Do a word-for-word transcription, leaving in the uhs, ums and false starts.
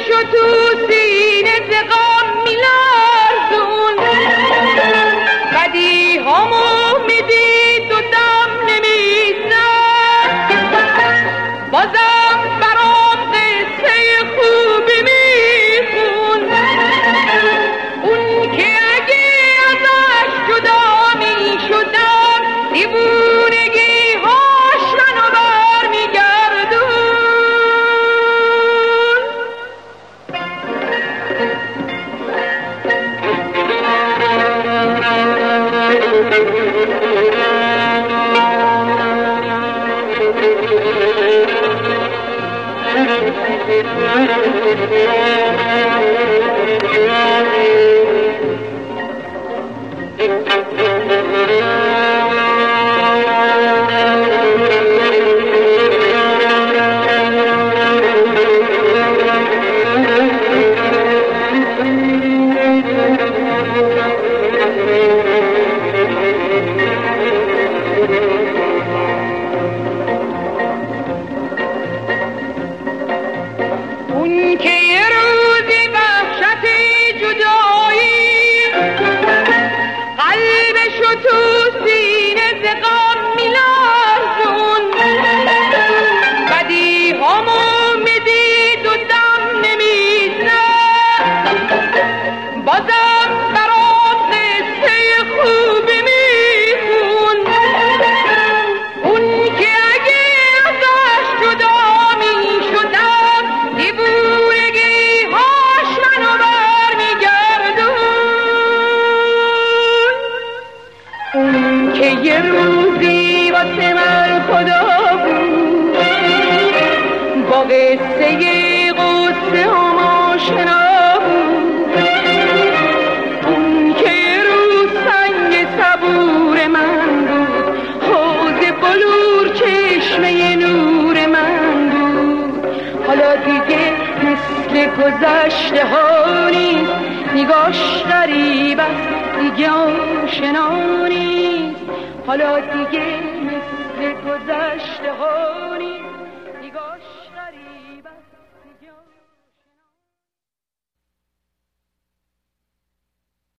شو تو سینه زغام میلرزون، بدی همو میدید و دم نمیزد، بازم برام قصه خوبی میخون، اون که اگه ازش جدا میشدم دیوونگی هاش منو برمیگردون. اون که یه روزی وحشت جدایی قلبشو تو سینه زغام میلرزون، بدی همو میدید و دم نمیزد، بازم برام قصه خوبی میخون، اون که اگه ازش جدا میشدم دیوونگی هاش منو برمیگردون. اون که یه روزی واسه من خدا بود، با قصه قصه هم آشنا بود، اون که یه روز سنگ صبور من بود، حوض بلور چشمه نور من بود، حالا دیگه مثل گذشته ها نیست، نگاش غریب است دیگه آشنا نیست، حالا دیگه مثل گذشته ها